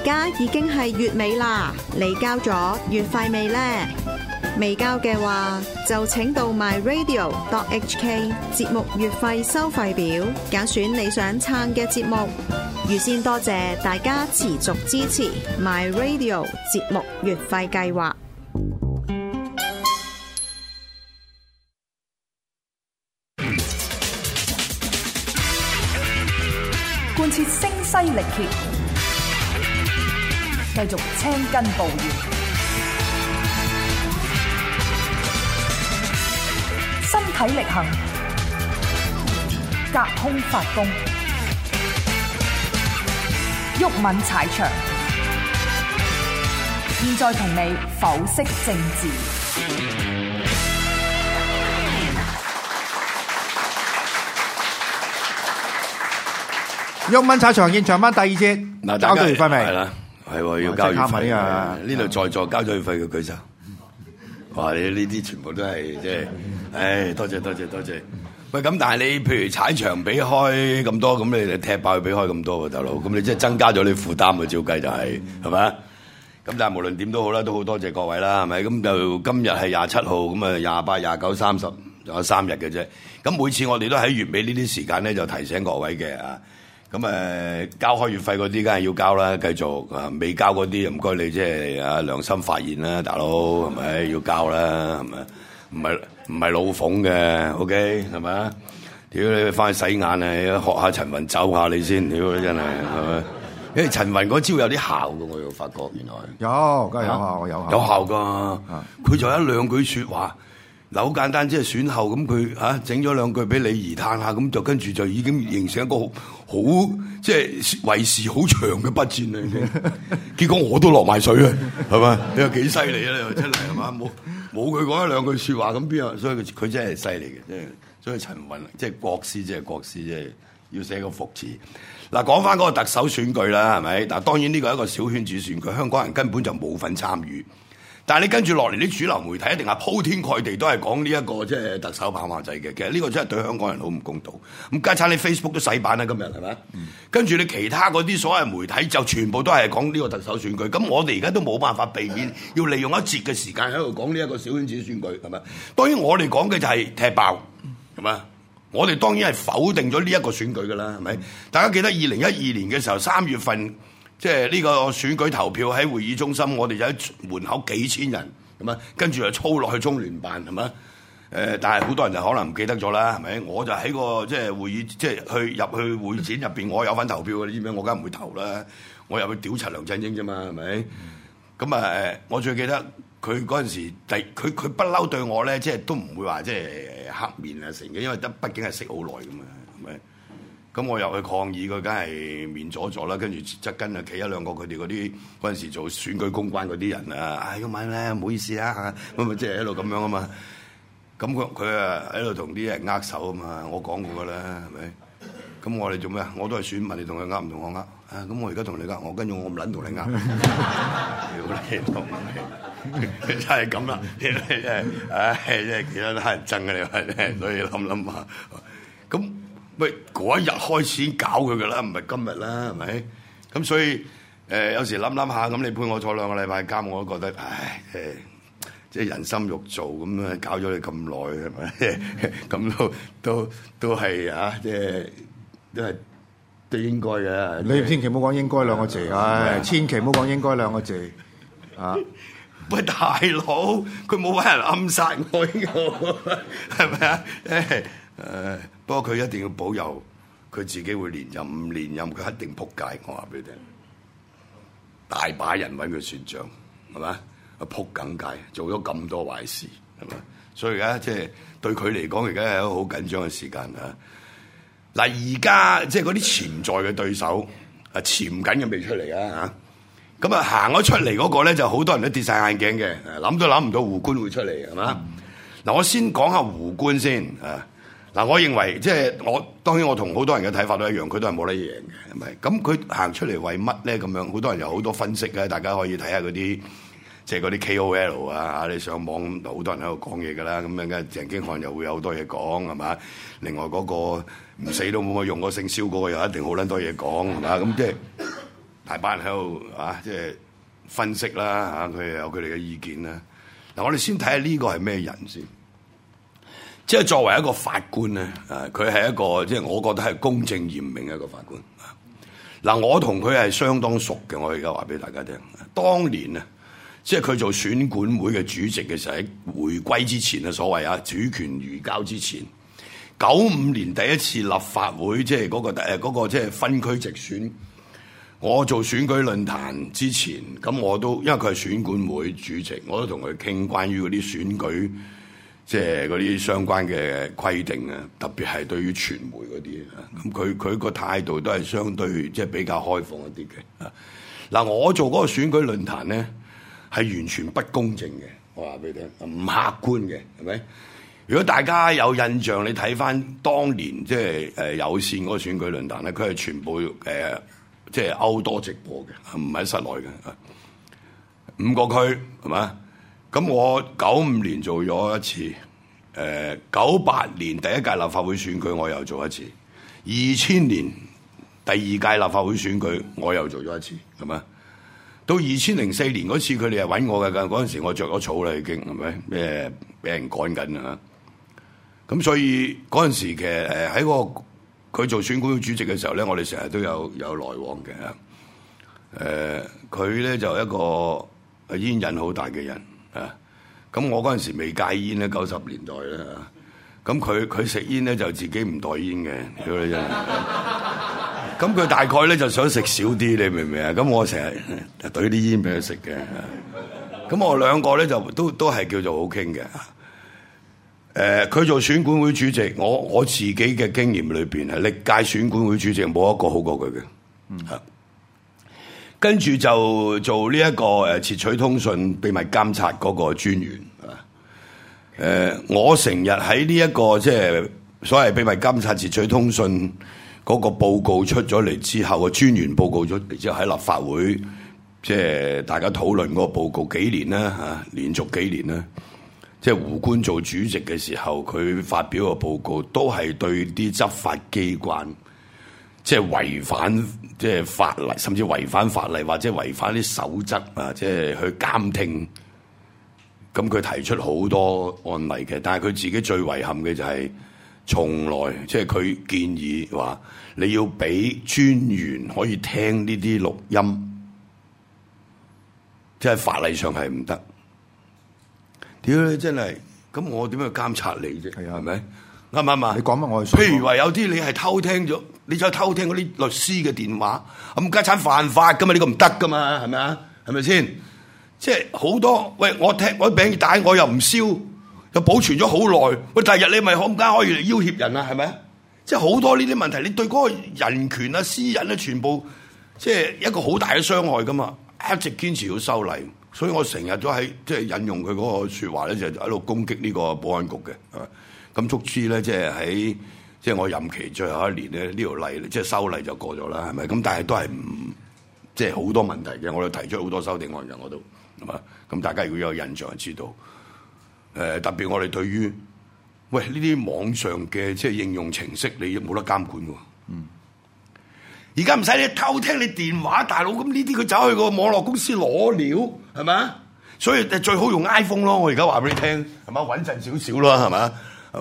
家已經係月尾啦，你交咗月費未呢？未交嘅話，就請到 myradio.hk 節目月費收費表，揀選你想撐嘅節目。預先多謝大家持續支持 myradio 節目月費計劃。 貫徹聲嘶力竭，繼續青筋暴現，身體力行，隔空發功，毓民踩場。現在同你剖析政治。 毓民踩場現場版第二節， 嗱， 交咗月費未？ 係啦，係要交月費啊！ 呢度在座交咗月費嘅舉手。哇！你呢啲全部都係即係，唉，多謝。喂，咁但係你譬如踩場俾開咁多，咁你踢爆佢俾開咁多喎，大佬，咁你即係增加咗你負擔嘅，照計就係咪啊？咁但係無論點都好啦，都好多謝各位啦，係咪？咁就今日係27號，咁啊28、29、30，仲有3日嘅啫。咁每次我哋都喺月尾呢啲時間咧，就提醒各位嘅啊。咁交開月費嗰啲，梗係要交啦，繼續啊，未交嗰啲唔該你即係啊良心發現啦，大佬係咪要交啦？係咪？唔係老諷嘅 ，OK 係咪啊？屌你翻去洗眼啊！學下陳雲走下你先，屌你真係係咪？因為陳雲嗰招有啲效嘅，我又發覺原來有，梗係有效， 有效㗎。佢就一兩句説話。嗱，好簡單，即係選後咁佢整咗兩句俾李儀嘆下，咁就跟住就已經形成一個好即係為時好長嘅筆戰啦。已經結果我都落埋水啊，係咪？你話幾犀利啊？你話真係係嘛？冇佢講一兩句説話咁邊有？所以佢真係犀利嘅，即係所以陳雲即係國師，即係要寫個服詞。嗱，講翻嗰個特首選舉啦，係咪？嗱，當然呢個係一個小圈子選舉，香港人根本就冇份參與。但係你跟住落嚟啲主流媒體一定係鋪天蓋地都係講呢一個即係特首跑馬仔嘅，其實呢個真係對香港人好唔公道。咁加餐你 Facebook 都洗版啦，今日係咪？跟住你其他嗰啲所謂媒體就全部都係講呢個特首選舉。咁我哋而家都冇辦法避免要利用一節嘅時間喺度講呢一個小圈子選舉係咪？當然我哋講嘅就係踢爆係咪？我哋當然係否定咗呢一個選舉㗎啦，係咪？大家記得2012年嘅時候3月份。即係呢個選舉投票喺會議中心，我哋就喺門口幾千人，係咪？跟住就操落去中聯辦，係咪？但係好多人就可能唔記得咗啦，係咪？我就喺個即係會議，即係入去會展入邊，我有份投票嘅，你知唔知？我梗係唔會投啦，我入去屌柒梁振英啫嘛，係咪？咁我最記得佢嗰陣時，佢不嬲對我咧，即係都唔會話即係黑面啊成嘅，因為畢竟係識好耐㗎嘛，係咪？咁我入去抗議，佢梗係面阻阻啦，跟住側跟啊企一兩個佢哋嗰啲嗰陣時做選舉公關嗰啲人啊，咁晚咧唔好意思啊，咁咪即係喺度咁樣啊嘛。咁佢啊喺度同啲人握手啊嘛，我講過㗎啦，係咪？咁我哋做咩啊？我都係選民，你同佢握唔同我握？咁我而家同你握，我跟住我唔撚同你握。屌你老味，真係咁啦，真係，真係其他都乞人憎嘅你話，所以諗下，咁。喂，嗰一日開始搞佢㗎啦，唔係今日啦，係咪？咁所以有時諗下，咁你判我坐2個禮拜監，我都覺得，唉，即係人心肉做咁樣，搞咗你咁耐，係咪？咁都係啊，即係都應該嘅。 你千祈唔好講應該2個字，千祈唔好講應該2個字啊！ 喂，大佬，佢冇揾人暗殺我呢個，係咪啊？不過佢一定要保佑佢自己會連任，唔連任佢一定仆街。我話俾你聽，大把人揾佢算賬，係咪？仆梗街，做咗咁多壞事，係咪？所以而家即係對佢嚟講，而家係一個好緊張嘅時間啊！嗱，而家即係嗰啲潛在嘅對手潛緊嘅未出嚟啊！咁啊行咗出嚟嗰個咧，就好多人都跌晒眼鏡嘅，諗都諗唔到胡官會出嚟，係嘛？嗱，我先講下胡官先啊！嗱，我認為即係當然我同好多人嘅睇法都一樣，佢都係冇得贏嘅，係咪？咁佢行出嚟為乜咧？咁樣好多人有好多分析嘅，大家可以睇下嗰啲即係嗰啲 KOL 啊，你上網好多人喺度講嘢㗎啦，咁樣嘅鄭經翰又會有好多嘢講，係嘛？另外嗰個唔死都冇乜用，個姓蕭嗰個又一定好撚多嘢講，係嘛？咁即係大班人喺度即係分析啦嚇，佢有佢哋嘅意見啦。嗱，我哋先睇下呢個係咩人先。即係作為一個法官咧，佢係一個即係我覺得係公正嚴明嘅一個法官。嗱，我同佢係相當熟嘅，我而家話俾大家聽。當年啊，即係佢做選管會嘅主席嘅時候，喺回歸之前啊，所謂主權移交之前，95年第一次立法會即係嗰個即係分區直選，我做選舉論壇之前，咁我都因為佢係選管會主席，我都同佢傾關於嗰啲選舉。即係嗰啲相關嘅規定啊，特別係對於傳媒嗰啲啊，咁佢個態度都係相對即係比較開放一啲嘅。嗱，我做嗰個選舉論壇咧係完全不公正嘅，我話俾你聽，唔客觀嘅，係咪？如果大家有印象，你睇翻當年即係有線嗰個選舉論壇咧，佢係全部即係outdoor直播嘅，唔喺室內嘅，5個區係嘛？咁我95年做咗一次，98年第一屆立法會選舉我又做一次，2000年第二屆立法會選舉我又做咗一次，係咪？到2004年嗰次佢哋係揾我嘅，嗰陣時我着咗草啦已經，係咪？咩俾人趕緊啊？咁所以嗰陣時其實喺佢做選管會主席嘅時候咧，我哋成日都有來往嘅。佢咧就一個煙癮好大嘅人。咁我嗰陣時未戒煙咧，90年代咧，咁佢食煙咧就自己唔袋煙嘅，屌你真係。咁佢大概咧就想食少啲，你明唔明啊？咁我成日懟啲煙俾佢食嘅。咁我兩個咧就都係叫做好傾嘅。佢做選管會主席，我自己嘅經驗裏邊係歷屆選管會主席冇一個好過佢嘅。跟住就做呢一個竊取通訊秘密監察嗰個專員我成日喺呢一個即係所謂秘密監察竊取通訊嗰個報告出咗嚟之後，個專員報告咗嚟之後喺立法會即係大家討論嗰個報告幾年啦連續幾年啦，即係胡官做主席嘅時候，佢發表個報告都係對啲執法機關即係違反即係法例，甚至違反法例或者違反啲守則啊，即係去監聽。咁佢提出好多案例嘅，但係佢自己最遺憾嘅就係從來即係佢建議話你要俾專員可以聽呢啲錄音，即係法例上係唔得。屌你真係，咁我點樣去監察你啫？係咪？啱唔啱啊？ 你講乜我？ 譬如話有啲你係偷聽咗，你再偷聽嗰啲律師嘅電話，咁家產犯法噶嘛？呢個唔得噶嘛？係咪啊？係咪先？即係好多喂，我聽我餅帶我又唔燒，又保存咗好耐。喂，第日你咪可以嚟要挾人啊？係咪？即係好多呢啲問題，你對嗰個人權啊、私隱咧，全部即係一個好大嘅傷害噶嘛。一直堅持要修例，所以我成日都喺即係引用佢嗰個説話咧，就喺度攻擊呢個保安局嘅。咁足之咧，即係喺即係我任期最後一年咧，呢條例即係修例就過咗啦，係咪？咁但係都係唔即係好多問題嘅，我哋提出好多修訂案嘅，我都係嘛？咁大家如果有印象就知道，特別我哋對於喂呢啲網上嘅即係應用程式，你冇得監管喎。而家唔使你偷聽你電話，大佬咁呢啲佢走去個網絡公司攞料係咪？所以最好用 iPhone 咯。我而家話俾你聽係咪？穩陣少少咯係咪？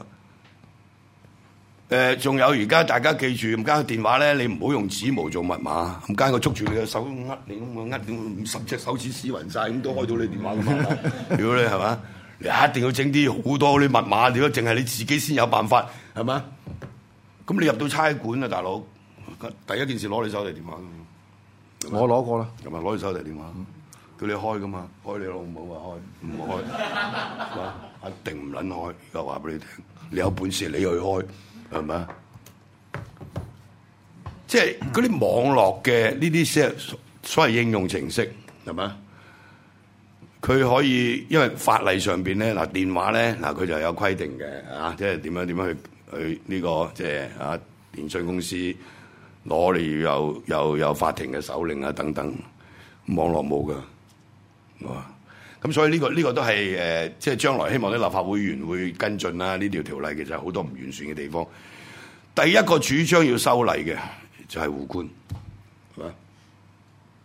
仲有而家大家記住，唔加個電話咧，你唔好用指模做密碼，唔加佢捉住你嘅手呃你咁呃50隻手指屎暈晒咁都開到你電話噶嘛？如果你係嘛，你一定要整啲好多啲密碼，如果淨係你自己先有辦法係嘛？咁你入到差館啊，大佬，第一件事攞你手提電話。 我攞過啦， 係咪攞你手提電話？叫你開噶嘛？開你老母話開，唔開，一定唔撚開。而家話俾你聽，你有本事你去開。係咪啊？即係嗰啲網絡嘅呢啲所謂應用程式係咪啊？佢可以因為法例上邊咧嗱電話咧嗱佢就有規定嘅啊，即係點樣去呢個即係啊電訊公司攞你又有法庭嘅手令啊等等，網絡冇㗎，係嘛？咁所以呢個都係即係將來希望啲立法會議員會跟進啦。呢條條例其實好多唔完善嘅地方。第一個主張要修例嘅就係胡官，係嘛？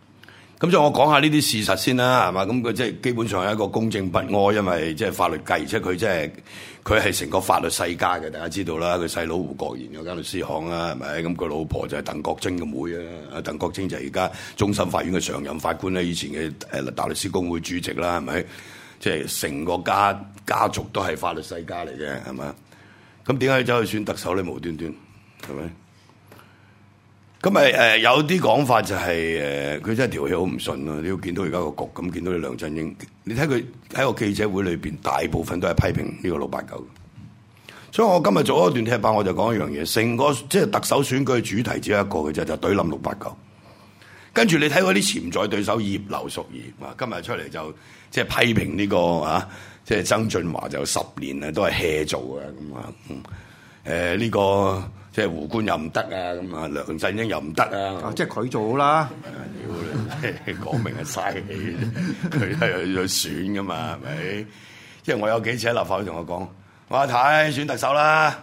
咁所以我講下呢啲事實先啦，係嘛？咁佢即係基本上係一個公正不阿，因為即係法律界，而且佢即係佢係成個法律世家嘅，大家知道啦。佢細佬胡國賢有間律師行啊，係咪？咁佢老婆就係鄧國貞嘅妹啊，鄧國貞就係而家終審法院嘅常任法官咧，以前嘅大律師公會主席啦，係咪？即係成個家族都係法律世家嚟嘅，係咪？咁點解要走去選特首咧？無端端係咪？咁咪有啲講法就係佢真係條氣好唔順咯。你要見到而家個局咁，見到你梁振英，你睇佢喺個記者會裏邊，大部分都係批評呢個老八九。所以我今日做一段踢爆，我就講一樣嘢，成個即係特首選舉嘅主題只有一個嘅啫，就懟冧六八九。跟住你睇嗰啲潛在對手葉劉淑儀啊，今日出嚟就即係批評呢個即係曾俊華就10年啊都係 hea 做啊咁呢個。即係胡官又唔得啊，咁啊梁振英又唔得啊， 即係佢做好啦。 講明係嘥氣，佢係去選噶嘛，係咪？即係我有幾次喺立法會同我講，我阿太選特首啦，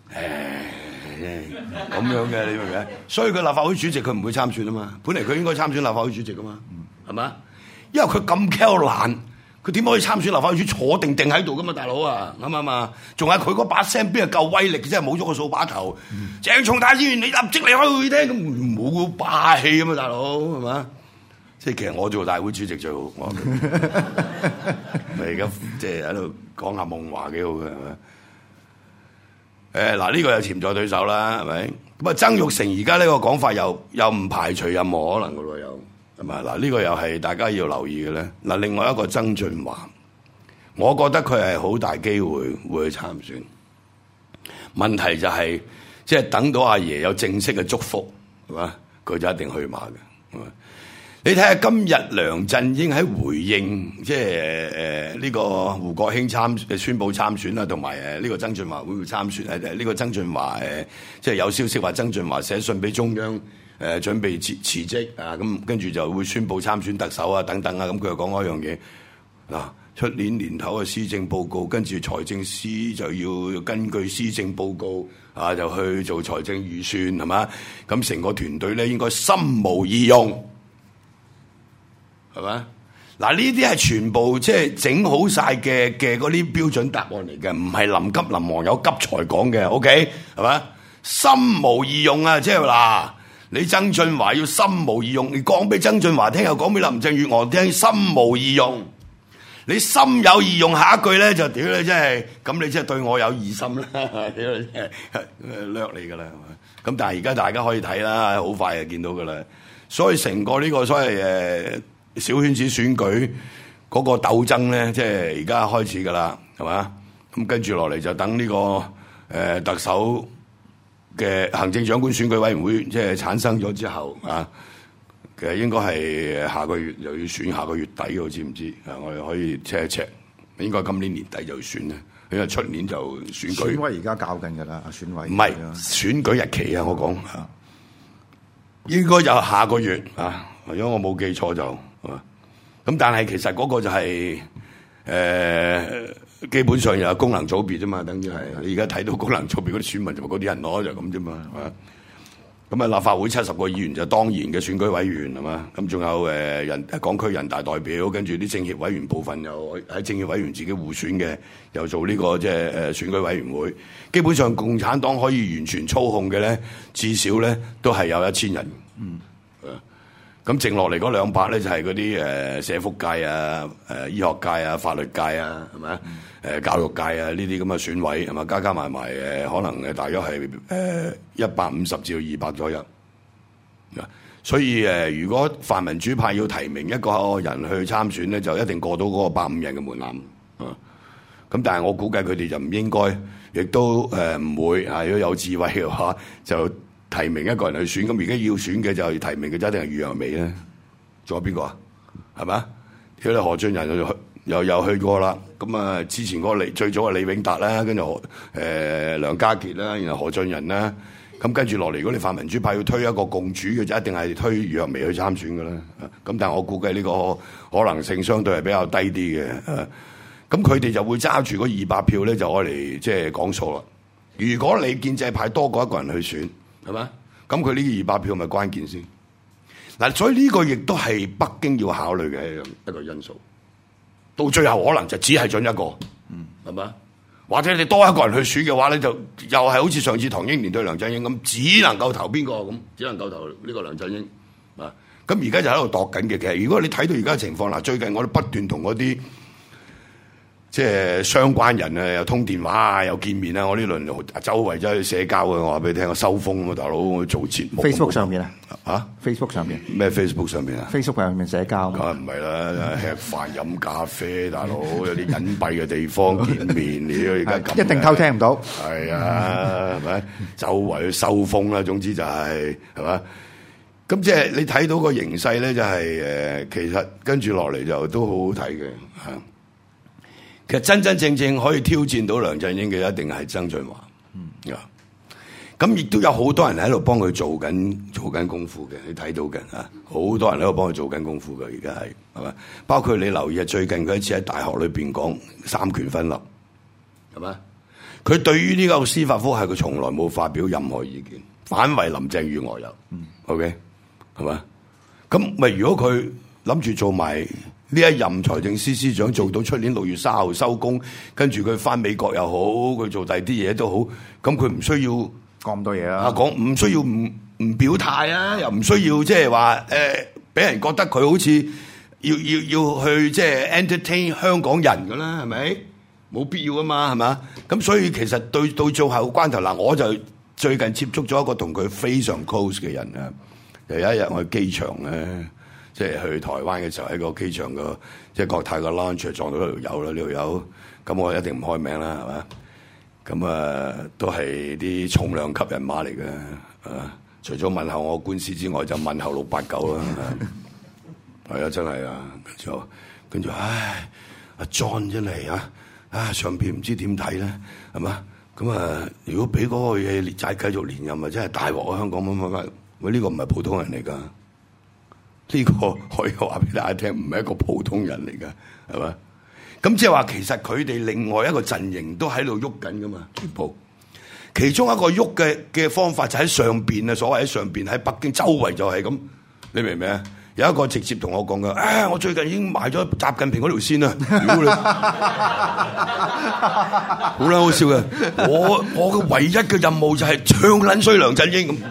咁樣嘅你明唔明？所以佢立法會主席佢唔會參選啊嘛，本嚟佢應該參選立法會主席噶嘛，係嘛？因為佢咁 Q 懶。佢點可以參選立法會主席坐定喺度噶嘛，大佬啊，啱唔啱啊？仲係佢嗰把聲邊係夠威力，真係冇咗個掃把頭。鄭松泰議員，你立即離開會廳，咁冇霸氣啊嘛，大佬係嘛？即係其實我做大會主席最好，我而家即係喺度講下夢話幾好嘅係咪？嗱呢個有潛在對手啦，係咪？咁啊曾鈺成而家呢個講法又唔排除任何可能噶咯，又。嗱，呢個又係大家要留意嘅咧。嗱，另外一個曾俊華，我覺得佢係好大機會會去參選。問題就係，即係等到阿爺有正式嘅祝福，係嘛？佢就一定去馬嘅。你睇下今日梁振英喺回應，即係呢個胡國興宣布參選啦，同埋呢個曾俊華會參選。呢個曾俊華即係有消息話曾俊華寫信俾中央。準備辭職啊，咁跟住就會宣布參選特首啊，等等啊，咁佢又講嗰樣嘢嗱，出年年頭嘅施政報告，跟住財政司就要根據施政報告啊，就去做財政預算係嘛，咁成個團隊咧應該心無二用，係嘛？嗱，呢啲係全部即係整好晒嘅嗰啲標準答案嚟嘅，唔係臨急臨忙有急才講嘅 ，OK 係嘛？心無二用啊，即係嗱。你曾俊華要心無二用，你講俾曾俊華聽，又講俾林鄭月娥聽，心無二用。你心有二用，下一句咧就屌你真係，咁你真係對我有二心啦，屌你真係掠你噶啦。咁但係而家大家可以睇啦，好快就見到噶啦。所以成個呢個所謂小圈子選舉嗰個鬥爭咧，即係而家開始噶啦，係嘛？咁跟住落嚟就等呢個特首嘅行政長官選舉委員會即係產生咗之後啊，其實應該係下個月又要選，下個月底嘅，知唔知？我哋可以 check 一 check，應該今年年底就要選啦，因為出年就選舉。 選委而家搞緊㗎啦，選委唔係選舉日期啊！我講應該就下個月啊，如果我冇記錯就咁，但係其實嗰個就係基本上又係功能組別啫嘛，等於係你而家睇到功能組別嗰啲選民就嗰啲人攞就咁啫嘛，係嘛？咁啊，立法會70個議員就當然嘅選舉委員係嘛？咁仲有港區人大代表，跟住啲政協委員部分又喺政協委員自己互選嘅，又做呢個即係選舉委員會。基本上共產黨可以完全操控嘅咧，至少咧都係有1000人。咁剩落嚟嗰200咧就係嗰啲社福界啊、醫學界啊、法律界啊，係咪？教育界啊，呢啲咁嘅選委係嘛？加埋可能大約係150至200左右。所以如果泛民主派要提名一個人去參選咧，就一定過到嗰個150人嘅門檻。咁但係我估計佢哋就唔應該，亦都唔會啊！如果有智慧嘅話，就提名一個人去選。咁而家要選嘅就係提名嘅，就一定係余若薇咧。仲有邊個啊？係嘛？如果何俊仁又去過啦。咁啊，之前嗰個最早係李永達啦，跟住梁家傑啦，然後何俊仁啦。咁跟住落嚟，如果你泛民主派要推一個共主嘅，就一定係推余若薇去參選㗎啦。咁但係我估計呢個可能性相對係比較低啲嘅。咁佢哋就會揸住嗰200票咧，就愛嚟即係講數啦。如果你建制派多過一個人去選，係嘛？咁佢呢200票咪關鍵先。 嗱，所以呢個亦都係北京要考慮嘅一個因素。到最後可能就只係準一個，係嘛？或者你多一個人去選嘅話咧，就又係好似上次唐英年對梁振英咁，只能夠投邊個咁？只能夠投呢個梁振英啊！咁而家就喺度度緊嘅。其實如果你睇到而家嘅情況，嗱，最近我哋不斷同嗰啲即係相關人啊，又通電話啊，又見面啊，我呢輪周圍走去社交嘅，我話俾你聽，我收風啊，大佬，我做節目。 Facebook 上面啊 Facebook 上面咩 Facebook 上面啊 ？Facebook 上面社交。 梗係唔係啦，吃飯飲咖啡，大佬有啲隱蔽嘅地方見面，你而家咁一定偷聽唔到。 係啊，係咪？周圍去收風啦，總之就係嘛。咁即係你睇到個形勢咧，就係其實跟住落嚟就都好好睇嘅嚇。其實真真正正可以挑戰到梁振英嘅一定係曾俊華，咁亦都有好多人喺度幫佢做緊功夫嘅，你睇到嘅嚇，好多人喺度幫佢做緊功夫嘅，而家係嘛？包括你留意下最近佢一次喺大學裏邊講三權分立，係嘛？佢對於呢個司法覆核佢從來冇發表任何意見，反為林鄭月娥有，OK 係嘛？咁咪如果佢諗住做埋呢一任財政司司長做到出年6月3號收工，跟住佢翻美國又好，佢做第二啲嘢都好，咁佢唔需要講咁多嘢啦。 講唔需要唔表態啊，又唔需要即係話俾人覺得佢好似要去即係 entertain 香港人㗎啦，係咪？冇必要啊嘛，係嘛？咁所以其實到最後關頭嗱，我就最近接觸咗一個同佢非常 close 嘅人啊，有一日我去機場咧。即係去台灣嘅時候喺個機場個即係國泰個 lounge 撞到一條友啦，呢條友咁我一定唔開名啦，係嘛？咁都係啲重量級人馬嚟嘅，除咗問候我官司之外，就問候689啦，係啊，真係啊，跟住唉，阿 John 真係上邊唔知點睇咧，係嘛？咁如果俾嗰個嘢再繼續連任啊，真係大鑊啊！香港乜，喂，呢個唔係普通人嚟㗎。呢個可以話俾大家聽，唔係一個普通人嚟㗎，係嘛？咁即係話其實佢哋另外一個陣營都喺度喐緊㗎嘛，全部。其中一個喐嘅方法就喺上邊啊，所謂喺上邊喺北京周圍就係咁，你明唔明啊？有一個直接同我講嘅，我最近已經買咗習近平嗰條線啦，好啦，好笑嘅。我嘅唯一嘅任務就係唱撚衰梁振英咁。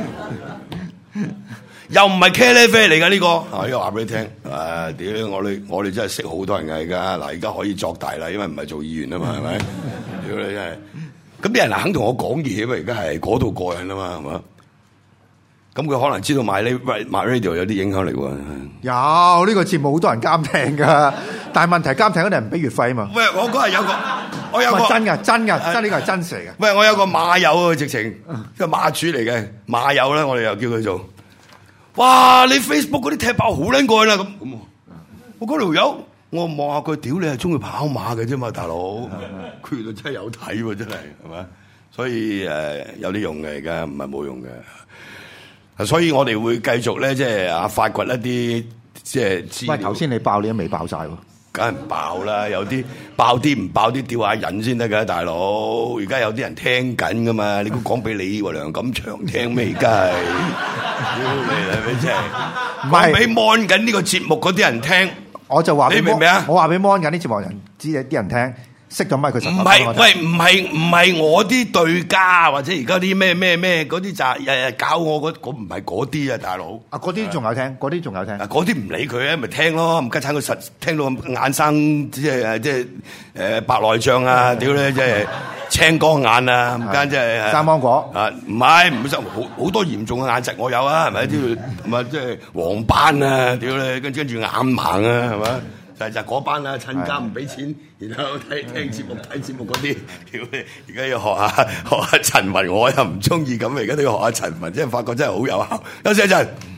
又唔係茄喱啡嚟㗎呢個，依家話俾你聽，屌我哋真係識好多人㗎而家，嗱而家可以作大啦，因為唔係做議員啊嘛，係咪？屌你真係，咁啲人肯同我講嘢嘛，而家係嗰度過癮啊嘛，係嘛？咁佢可能知道買 radio 有啲影響力喎。 有呢個節目好多人監聽㗎，但係問題監聽嗰啲人唔俾月費啊嘛。 喂，我嗰日我有個真㗎，真呢個係真實嚟嘅。 喂，我有個馬友啊，直情個馬主嚟嘅馬友咧，我哋又叫佢做。哇！你 Facebook 嗰啲踢爆好撚過啦咁，我嗰條友，我望下佢，屌你係中意跑馬嘅啫嘛，大佬，佢就真係有睇喎，真係係咪？所以有啲用嘅，而家唔係冇用嘅。所以我哋會繼續咧，即係發掘一啲即係資料。 喂，頭先你爆你都未爆晒喎。 梗係唔爆啦，有啲爆啲唔爆啲，吊下癮先得㗎，大佬。而家有啲人聽緊㗎嘛，你估講俾你梁錦祥聽咩？而家係，係咪真係？唔係俾 mon 緊呢個節目嗰啲人聽， 我就話你明唔明啊？ 我話俾 mon 緊啲節目人知啲人聽。識咗咪佢唔係，喂，唔係我啲對家或者而家啲咩嗰啲就日日搞我嗰唔係嗰啲啊，大佬。啊， 嗰啲仲有聽，嗰啲仲有聽。 嗰啲唔理佢啊，咪聽咯，唔家產佢實聽到眼生即係白內障啊，屌咧即係青光眼啊，唔間即係生芒果啊，唔係唔生好多嚴重嘅眼疾我有啊，係咪？啲唔係即係黃斑啊，屌咧跟住眼盲啊，係咪？就嗰班啦，趁家唔俾錢，然後聽節目睇節目嗰啲，屌你！而家要學下陳雲，我又唔中意咁，而家都要學下陳雲，即係發覺真係好有效。休息一陣。